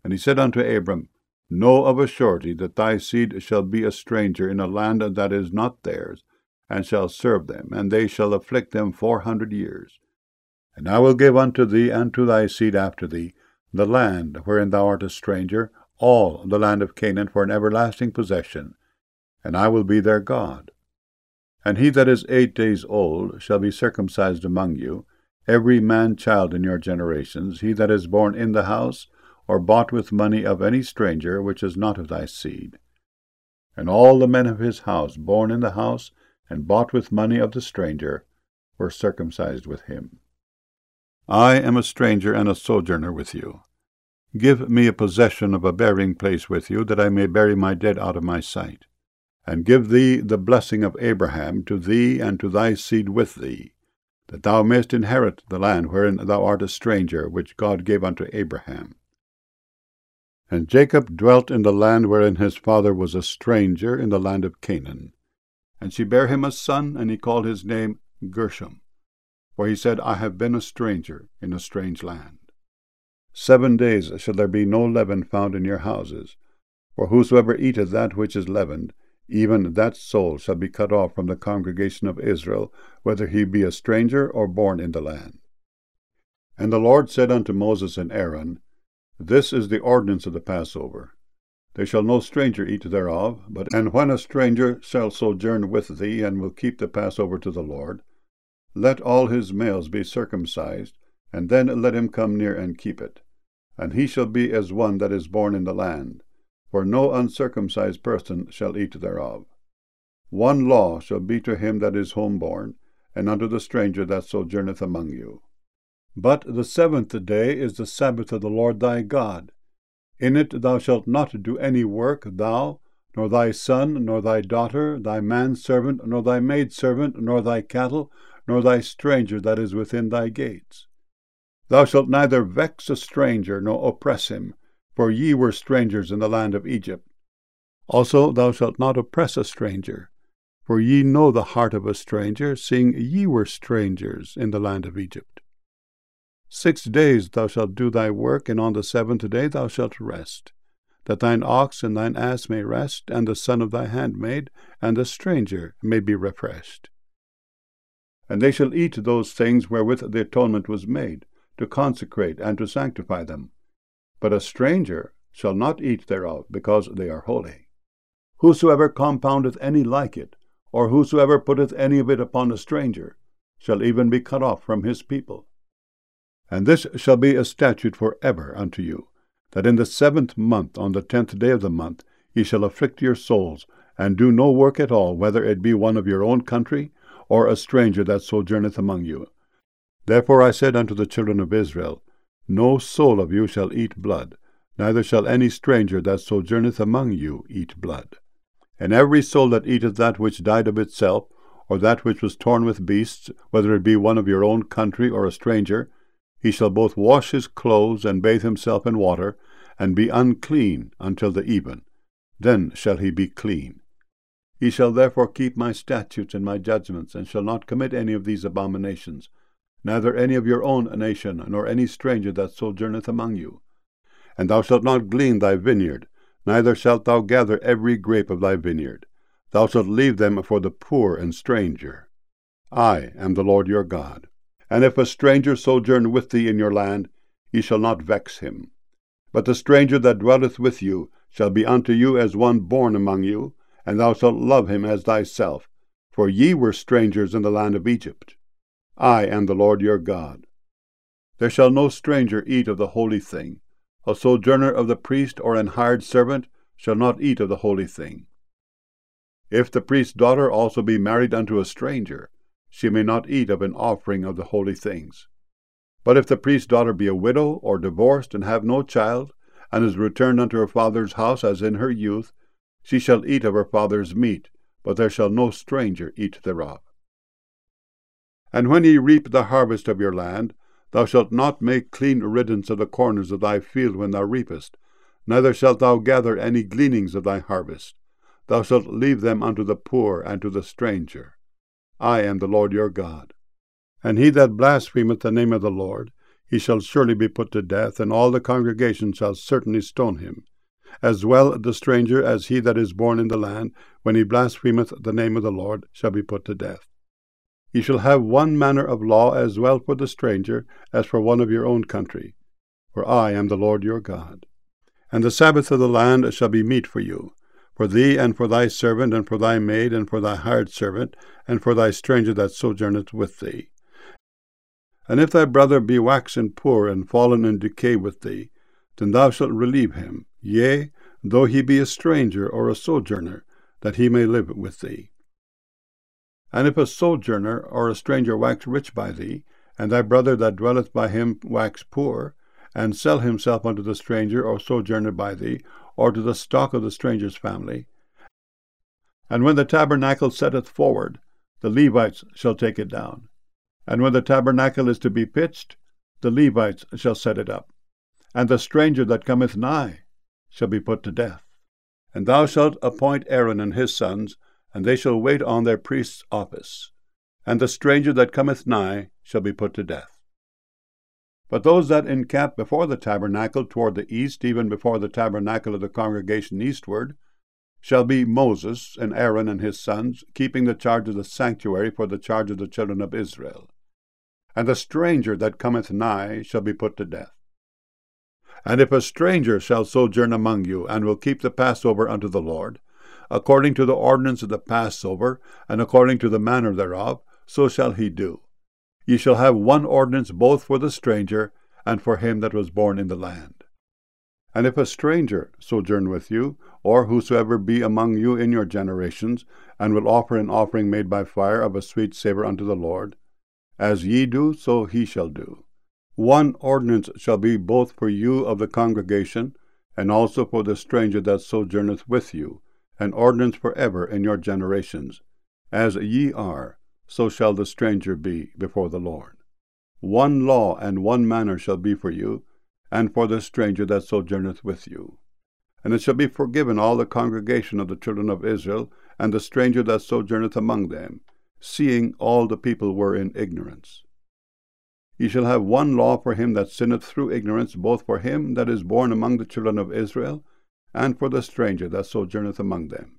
And he said unto Abram, Know of a surety that thy seed shall be a stranger in a land that is not theirs, and shall serve them, and they shall afflict them 400 years. And I will give unto thee and to thy seed after thee the land wherein thou art a stranger, all the land of Canaan for an everlasting possession, and I will be their God. And he that is 8 days old shall be circumcised among you, every man-child in your generations, he that is born in the house, or bought with money of any stranger which is not of thy seed. And all the men of his house, born in the house, and bought with money of the stranger, were circumcised with him. I am a stranger and a sojourner with you. Give me a possession of a burying place with you, that I may bury my dead out of my sight. And give thee the blessing of Abraham to thee and to thy seed with thee, that thou mayest inherit the land wherein thou art a stranger, which God gave unto Abraham. And Jacob dwelt in the land wherein his father was a stranger, in the land of Canaan. And she bare him a son, and he called his name Gershom. For he said, I have been a stranger in a strange land. 7 days shall there be no leaven found in your houses. For whosoever eateth that which is leavened, even that soul shall be cut off from the congregation of Israel, whether he be a stranger or born in the land. And the Lord said unto Moses and Aaron, This is the ordinance of the Passover. There shall no stranger eat thereof, and when a stranger shall sojourn with thee, and will keep the Passover to the Lord, let all his males be circumcised, and then let him come near and keep it. And he shall be as one that is born in the land, for no uncircumcised person shall eat thereof. One law shall be to him that is homeborn, and unto the stranger that sojourneth among you. But the 7th day is the Sabbath of the Lord thy God. In it thou shalt not do any work, thou, nor thy son, nor thy daughter, thy manservant, nor thy maidservant, nor thy cattle, nor thy stranger that is within thy gates. Thou shalt neither vex a stranger, nor oppress him, for ye were strangers in the land of Egypt. Also thou shalt not oppress a stranger, for ye know the heart of a stranger, seeing ye were strangers in the land of Egypt. 6 days thou shalt do thy work, and on the 7th day thou shalt rest, that thine ox and thine ass may rest, and the son of thy handmaid, and the stranger may be refreshed. And they shall eat those things wherewith the atonement was made, to consecrate and to sanctify them. But a stranger shall not eat thereof, because they are holy. Whosoever compoundeth any like it, or whosoever putteth any of it upon a stranger, shall even be cut off from his people. And this shall be a statute for ever unto you, that in the 7th month, on the 10th day of the month, ye shall afflict your souls, and do no work at all, whether it be one of your own country, or a stranger that sojourneth among you. Therefore I said unto the children of Israel, No soul of you shall eat blood, neither shall any stranger that sojourneth among you eat blood. And every soul that eateth that which died of itself, or that which was torn with beasts, whether it be one of your own country or a stranger, he shall both wash his clothes and bathe himself in water, and be unclean until the even. Then shall he be clean. Ye shall therefore keep my statutes and my judgments, and shall not commit any of these abominations, neither any of your own nation, nor any stranger that sojourneth among you. And thou shalt not glean thy vineyard, neither shalt thou gather every grape of thy vineyard. Thou shalt leave them for the poor and stranger. I am the Lord your God. And if a stranger sojourn with thee in your land, ye shall not vex him. But the stranger that dwelleth with you shall be unto you as one born among you, and thou shalt love him as thyself, for ye were strangers in the land of Egypt. I am the Lord your God. There shall no stranger eat of the holy thing. A sojourner of the priest or an hired servant shall not eat of the holy thing. If the priest's daughter also be married unto a stranger, she may not eat of an offering of the holy things. But if the priest's daughter be a widow, or divorced, and have no child, and is returned unto her father's house as in her youth, she shall eat of her father's meat, but there shall no stranger eat thereof. And when ye reap the harvest of your land, thou shalt not make clean riddance of the corners of thy field when thou reapest, neither shalt thou gather any gleanings of thy harvest. Thou shalt leave them unto the poor and to the stranger. I am the Lord your God. And he that blasphemeth the name of the Lord, he shall surely be put to death, and all the congregation shall certainly stone him, as well the stranger as he that is born in the land, when he blasphemeth the name of the Lord, shall be put to death. Ye shall have one manner of law as well for the stranger as for one of your own country, for I am the Lord your God. And the Sabbath of the land shall be meat for you, for thee and for thy servant, and for thy maid, and for thy hired servant, and for thy stranger that sojourneth with thee. And if thy brother be waxen poor and fallen in decay with thee, then thou shalt relieve him, yea, though he be a stranger or a sojourner, that he may live with thee. And if a sojourner or a stranger wax rich by thee, and thy brother that dwelleth by him wax poor, and sell himself unto the stranger or sojourner by thee, or to the stock of the stranger's family, and when the tabernacle setteth forward, the Levites shall take it down. And when the tabernacle is to be pitched, the Levites shall set it up. And the stranger that cometh nigh shall be put to death. And thou shalt appoint Aaron and his sons, and they shall wait on their priest's office. And the stranger that cometh nigh shall be put to death. But those that encamp before the tabernacle toward the east, even before the tabernacle of the congregation eastward, shall be Moses and Aaron and his sons, keeping the charge of the sanctuary for the charge of the children of Israel. And the stranger that cometh nigh shall be put to death. And if a stranger shall sojourn among you, and will keep the Passover unto the Lord, according to the ordinance of the Passover, and according to the manner thereof, so shall he do. Ye shall have one ordinance both for the stranger and for him that was born in the land. And if a stranger sojourn with you, or whosoever be among you in your generations, and will offer an offering made by fire of a sweet savour unto the Lord, as ye do, so he shall do. One ordinance shall be both for you of the congregation, and also for the stranger that sojourneth with you, an ordinance for ever in your generations. As ye are, so shall the stranger be before the Lord. One law and one manner shall be for you, and for the stranger that sojourneth with you. And it shall be forgiven all the congregation of the children of Israel, and the stranger that sojourneth among them, seeing all the people were in ignorance. Ye shall have one law for him that sinneth through ignorance, both for him that is born among the children of Israel, and for the stranger that sojourneth among them.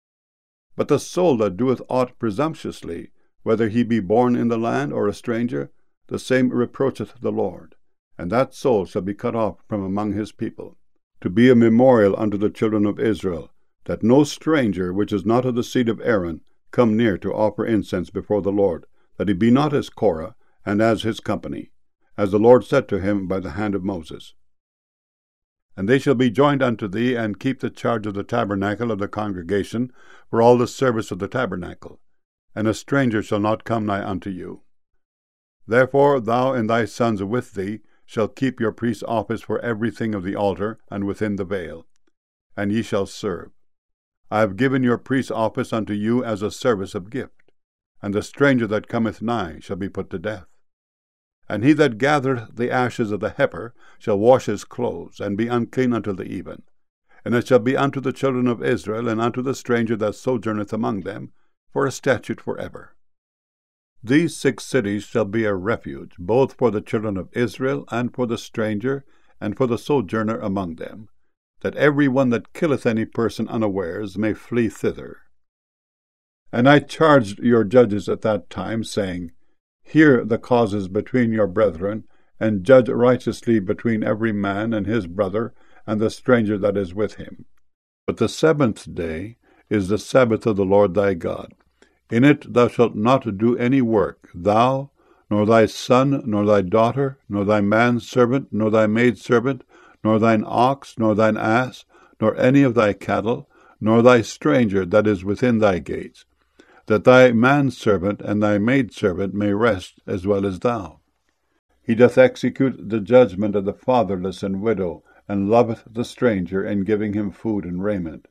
But the soul that doeth aught presumptuously, whether he be born in the land or a stranger, the same reproacheth the Lord, and that soul shall be cut off from among his people, to be a memorial unto the children of Israel, that no stranger which is not of the seed of Aaron come near to offer incense before the Lord, that he be not as Korah, and as his company, as the Lord said to him by the hand of Moses. And they shall be joined unto thee, and keep the charge of the tabernacle of the congregation, for all the service of the tabernacle, and a stranger shall not come nigh unto you. Therefore thou and thy sons with thee shall keep your priest's office for everything of the altar, and within the veil, and ye shall serve. I have given your priest's office unto you as a service of gift, and the stranger that cometh nigh shall be put to death. And he that gathereth the ashes of the heifer shall wash his clothes, and be unclean until the even. And it shall be unto the children of Israel, and unto the stranger that sojourneth among them, for a statute forever. These 6 cities shall be a refuge, both for the children of Israel, and for the stranger, and for the sojourner among them, that every one that killeth any person unawares may flee thither. And I charged your judges at that time, saying, Hear the causes between your brethren, and judge righteously between every man and his brother, and the stranger that is with him. But the 7th day is the Sabbath of the Lord thy God. In it thou shalt not do any work, thou, nor thy son, nor thy daughter, nor thy manservant, nor thy maidservant, nor thine ox, nor thine ass, nor any of thy cattle, nor thy stranger that is within thy gates, that thy manservant and thy maidservant may rest as well as thou. He doth execute the judgment of the fatherless and widow, and loveth the stranger, in giving him food and raiment.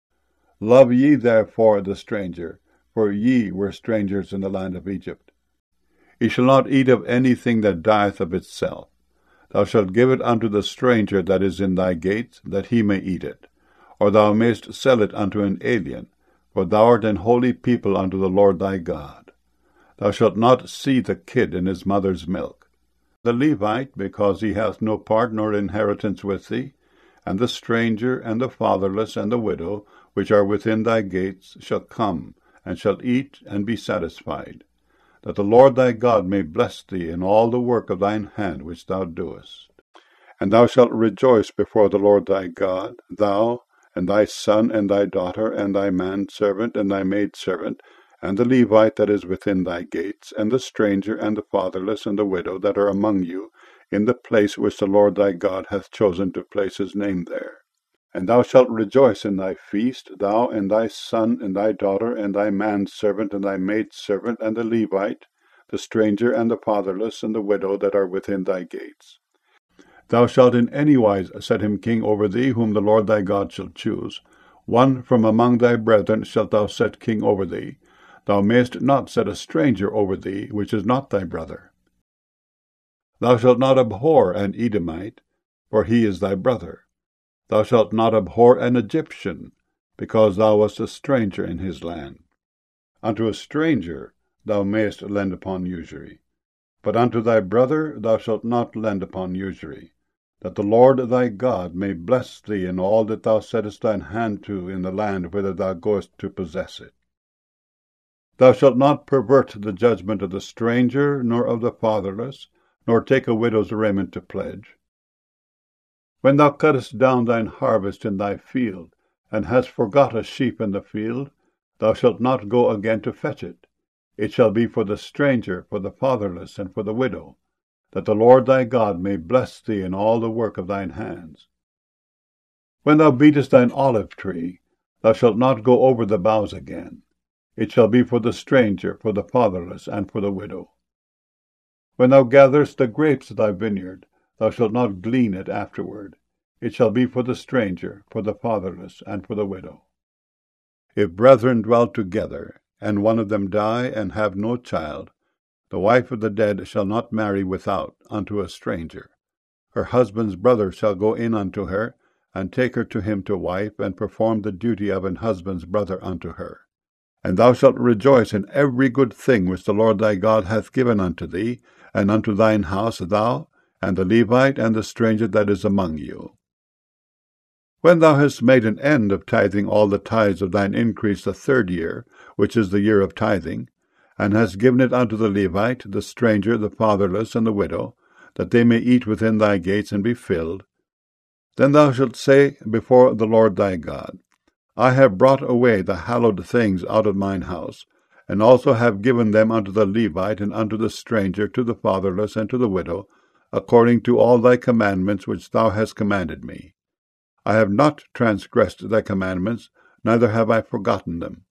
Love ye therefore the stranger, for ye were strangers in the land of Egypt. Ye shall not eat of anything that dieth of itself. Thou shalt give it unto the stranger that is in thy gates, that he may eat it. Or thou mayst sell it unto an alien, for thou art an holy people unto the Lord thy God. Thou shalt not see the kid in his mother's milk. the Levite, because he hath no part nor inheritance with thee, and the stranger, and the fatherless, and the widow, which are within thy gates, shall come, and shall eat, and be satisfied, that the Lord thy God may bless thee in all the work of thine hand which thou doest. And thou shalt rejoice before the Lord thy God, thou, and thy son, and thy daughter, and thy manservant, and thy maidservant, and the Levite that is within thy gates, and the stranger, and the fatherless, and the widow that are among you, in the place which the Lord thy God hath chosen to place his name there. And thou shalt rejoice in thy feast, thou, and thy son, and thy daughter, and thy manservant, and thy maidservant, and the Levite, the stranger, and the fatherless, and the widow that are within thy gates. Thou shalt in any wise set him king over thee, whom the Lord thy God shall choose. One from among thy brethren shalt thou set king over thee. Thou mayest not set a stranger over thee, which is not thy brother. Thou shalt not abhor an Edomite, for he is thy brother. Thou shalt not abhor an Egyptian, because thou wast a stranger in his land. Unto a stranger thou mayest lend upon usury, but unto thy brother thou shalt not lend upon usury, that the Lord thy God may bless thee in all that thou settest thine hand to in the land whither thou goest to possess it. Thou shalt not pervert the judgment of the stranger, nor of the fatherless, nor take a widow's raiment to pledge. When thou cuttest down thine harvest in thy field, and hast forgot a sheep in the field, thou shalt not go again to fetch it. It shall be for the stranger, for the fatherless, and for the widow, that the Lord thy God may bless thee in all the work of thine hands. When thou beatest thine olive tree, thou shalt not go over the boughs again. It shall be for the stranger, for the fatherless, and for the widow. When thou gatherest the grapes of thy vineyard, thou shalt not glean it afterward. It shall be for the stranger, for the fatherless, and for the widow. If brethren dwell together, and one of them die, and have no child, the wife of the dead shall not marry without unto a stranger. Her husband's brother shall go in unto her, and take her to him to wife, and perform the duty of an husband's brother unto her. And thou shalt rejoice in every good thing which the Lord thy God hath given unto thee, and unto thine house, thou, and the Levite, and the stranger that is among you. When thou hast made an end of tithing all the tithes of thine increase the 3rd year, which is the year of tithing, and hast given it unto the Levite, the stranger, the fatherless, and the widow, that they may eat within thy gates and be filled, then thou shalt say before the Lord thy God, I have brought away the hallowed things out of mine house, and also have given them unto the Levite, and unto the stranger, to the fatherless, and to the widow, according to all thy commandments which thou hast commanded me. I have not transgressed thy commandments, neither have I forgotten them.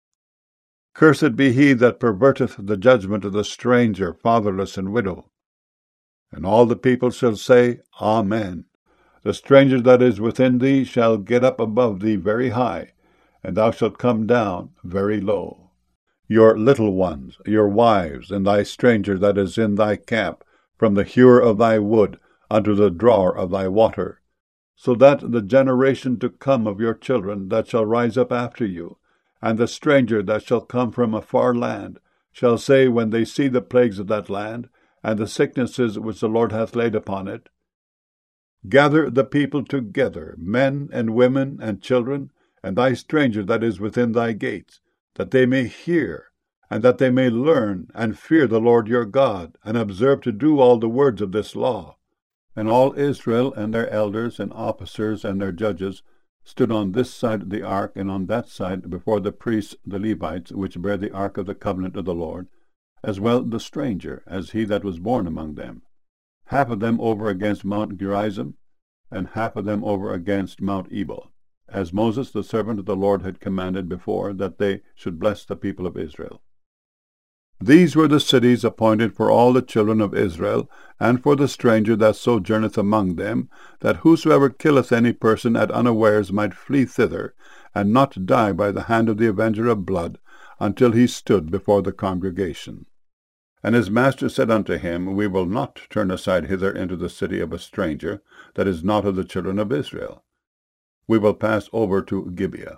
Cursed be he that perverteth the judgment of the stranger, fatherless, and widow. And all the people shall say, Amen. The stranger that is within thee shall get up above thee very high, and thou shalt come down very low. Your little ones, your wives, and thy stranger that is in thy camp, from the hewer of thy wood unto the drawer of thy water, so that the generation to come of your children that shall rise up after you, and the stranger that shall come from a far land, shall say when they see the plagues of that land, and the sicknesses which the Lord hath laid upon it, Gather the people together, men and women and children, and thy stranger that is within thy gates, that they may hear, and that they may learn, and fear the Lord your God, and observe to do all the words of this law. And all Israel and their elders and officers and their judges stood on this side of the ark and on that side before the priests the Levites, which bear the ark of the covenant of the Lord, as well the stranger as he that was born among them, half of them over against Mount Gerizim, and half of them over against Mount Ebal, as Moses the servant of the Lord had commanded before, that they should bless the people of Israel. These were the cities appointed for all the children of Israel, and for the stranger that sojourneth among them, that whosoever killeth any person at unawares might flee thither, and not die by the hand of the avenger of blood, until he stood before the congregation. And his master said unto him, We will not turn aside hither into the city of a stranger, that is not of the children of Israel. We will pass over to Gibeah.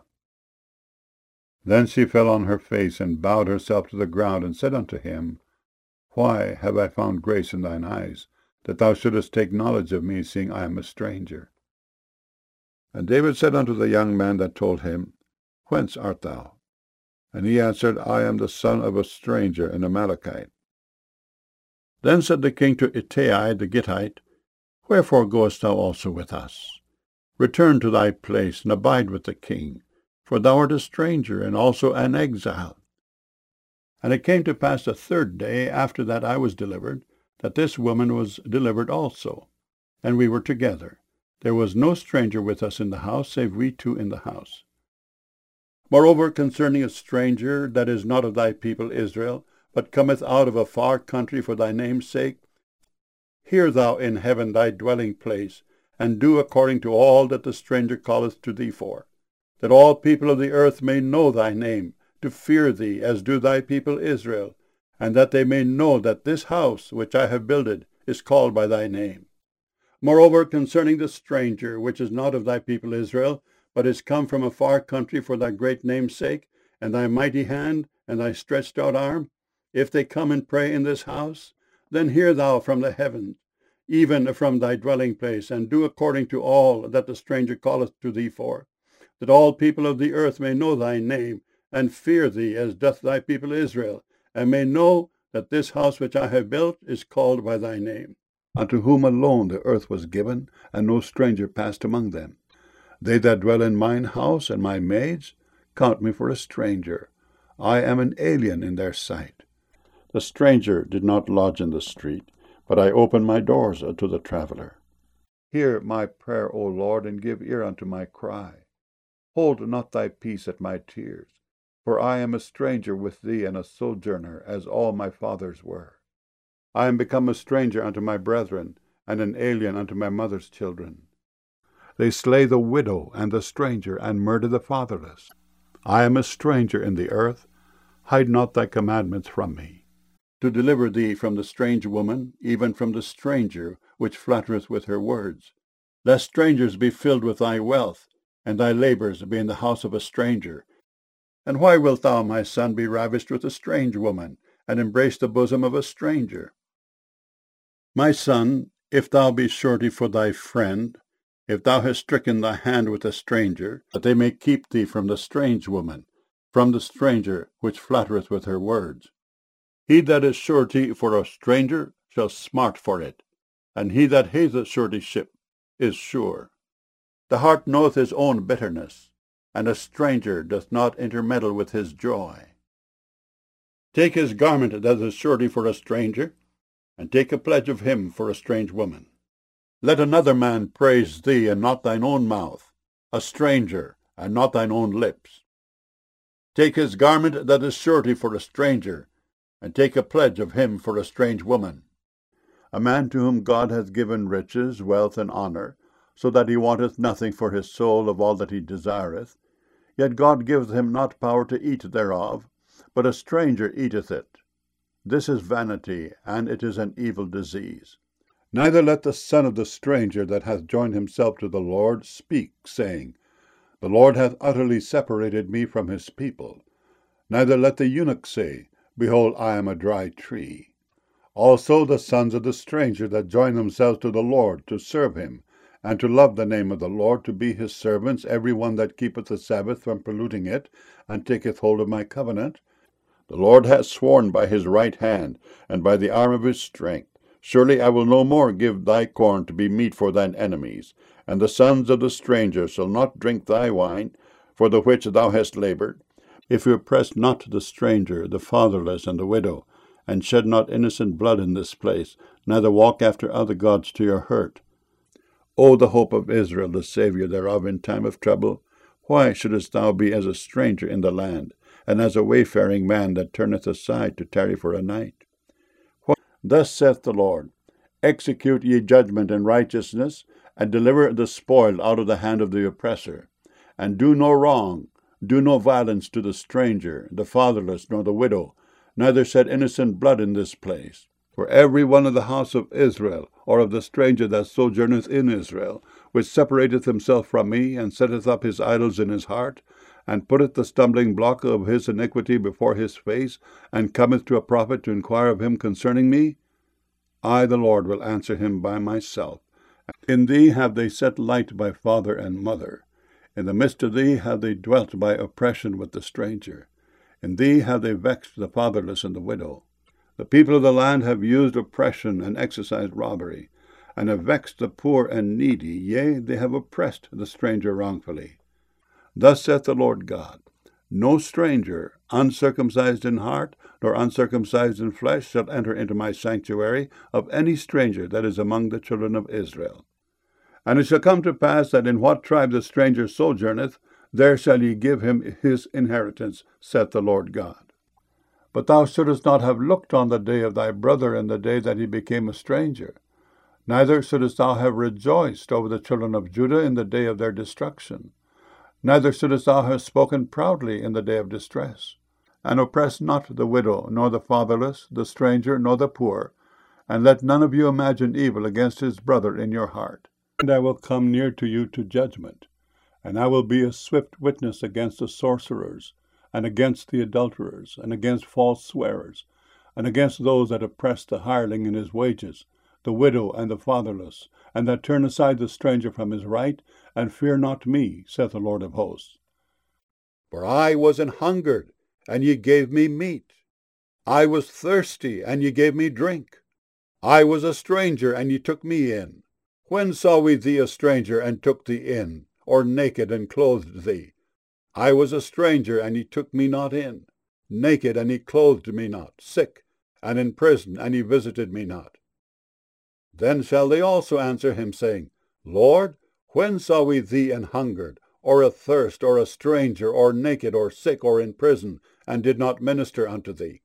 Then she fell on her face, and bowed herself to the ground, and said unto him, Why have I found grace in thine eyes, that thou shouldest take knowledge of me, seeing I am a stranger. And David said unto the young man that told him, Whence art thou? And he answered, I am the son of a stranger, an Amalekite. Then said the king to Ittai the Gittite, Wherefore goest thou also with us? Return to thy place, and abide with the king, for thou art a stranger, and also an exile. And it came to pass the third day after that I was delivered, that this woman was delivered also, and we were together. There was no stranger with us in the house, save we two in the house. Moreover, concerning a stranger that is not of thy people Israel, but cometh out of a far country for thy name's sake, hear thou in heaven thy dwelling place, and do according to all that the stranger calleth to thee for, that all people of the earth may know thy name, to fear thee, as do thy people Israel, and that they may know that this house which I have builded is called by thy name. Moreover, concerning the stranger, which is not of thy people Israel, but is come from a far country for thy great name's sake, and thy mighty hand, and thy stretched out arm, if they come and pray in this house, then hear thou from the heavens, even from thy dwelling place, and do according to all that the stranger calleth to thee for, that all people of the earth may know thy name, and fear thee, as doth thy people Israel, and may know that this house which I have built is called by thy name, unto whom alone the earth was given, and no stranger passed among them. They that dwell in mine house and my maids count me for a stranger. I am an alien in their sight. The stranger did not lodge in the street, but I opened my doors unto the traveller. Hear my prayer, O Lord, and give ear unto my cry. Hold not thy peace at my tears, for I am a stranger with thee and a sojourner, as all my fathers were. I am become a stranger unto my brethren, and an alien unto my mother's children. They slay the widow and the stranger, and murder the fatherless. I am a stranger in the earth. Hide not thy commandments from me, to deliver thee from the strange woman, even from the stranger which flattereth with her words. Lest strangers be filled with thy wealth, and thy labours be in the house of a stranger. And why wilt thou, my son, be ravished with a strange woman, and embrace the bosom of a stranger? My son, if thou be surety for thy friend, if thou hast stricken thy hand with a stranger, that they may keep thee from the strange woman, from the stranger which flattereth with her words. He that is surety for a stranger shall smart for it, and he that hateth suretyship is sure. The heart knoweth his own bitterness, and a stranger doth not intermeddle with his joy. Take his garment that is surety for a stranger, and take a pledge of him for a strange woman. Let another man praise thee, and not thine own mouth, a stranger, and not thine own lips. Take his garment that is surety for a stranger, and take a pledge of him for a strange woman. A man to whom God hath given riches, wealth, and honour, so that he wanteth nothing for his soul of all that he desireth, yet God giveth him not power to eat thereof, but a stranger eateth it. This is vanity, and it is an evil disease. Neither let the son of the stranger that hath joined himself to the Lord speak, saying, The Lord hath utterly separated me from his people. Neither let the eunuch say, Behold, I am a dry tree. Also the sons of the stranger that join themselves to the Lord to serve him, and to love the name of the Lord, to be his servants, every one that keepeth the Sabbath from polluting it, and taketh hold of my covenant. The Lord hath sworn by his right hand, and by the arm of his strength, Surely I will no more give thy corn to be meat for thine enemies, and the sons of the stranger shall not drink thy wine, for the which thou hast laboured. If you oppress not the stranger, the fatherless, and the widow, and shed not innocent blood in this place, neither walk after other gods to your hurt. O the hope of Israel, the Saviour thereof in time of trouble, why shouldest thou be as a stranger in the land, and as a wayfaring man that turneth aside to tarry for a night? Thus saith the Lord, Execute ye judgment and righteousness, and deliver the spoiled out of the hand of the oppressor. And do no wrong, do no violence to the stranger, the fatherless, nor the widow, neither shed innocent blood in this place. For every one of the house of Israel, or of the stranger that sojourneth in Israel, which separateth himself from me, and setteth up his idols in his heart, and putteth the stumbling block of his iniquity before his face, and cometh to a prophet to inquire of him concerning me, I, the Lord, will answer him by myself. In thee have they set light by father and mother. In the midst of thee have they dwelt by oppression with the stranger. In thee have they vexed the fatherless and the widow. The people of the land have used oppression and exercised robbery, and have vexed the poor and needy, yea, they have oppressed the stranger wrongfully. Thus saith the Lord God, No stranger, uncircumcised in heart, nor uncircumcised in flesh, shall enter into my sanctuary of any stranger that is among the children of Israel. And it shall come to pass that in what tribe the stranger sojourneth, there shall ye give him his inheritance, saith the Lord God. But thou shouldest not have looked on the day of thy brother in the day that he became a stranger. Neither shouldest thou have rejoiced over the children of Judah in the day of their destruction. Neither shouldest thou have spoken proudly in the day of distress. And oppress not the widow, nor the fatherless, the stranger, nor the poor, and let none of you imagine evil against his brother in your heart. And I will come near to you to judgment, and I will be a swift witness against the sorcerers, and against the adulterers, and against false swearers, and against those that oppress the hireling in his wages, the widow and the fatherless, and that turn aside the stranger from his right, and fear not me, saith the Lord of hosts. For I was an hungered, and ye gave me meat. I was thirsty, and ye gave me drink. I was a stranger, and ye took me in. When saw we thee a stranger, and took thee in, or naked, and clothed thee? I was a stranger, and ye took me not in. Naked, and ye clothed me not. Sick, and in prison, and ye visited me not. Then shall they also answer him, saying, Lord, when saw we thee an hungered, or athirst, or a stranger, or naked, or sick, or in prison, and did not minister unto thee?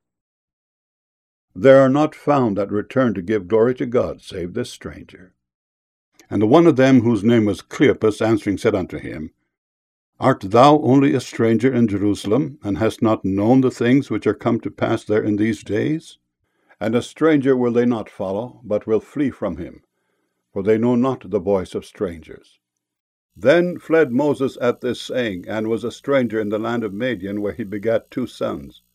There are not found that return to give glory to God, save this stranger. And the one of them, whose name was Cleopas, answering said unto him, Art thou only a stranger in Jerusalem, and hast not known the things which are come to pass there in these days? And a stranger will they not follow, but will flee from him, for they know not the voice of strangers. Then fled Moses at this saying, and was a stranger in the land of Madian, where he begat 2 sons.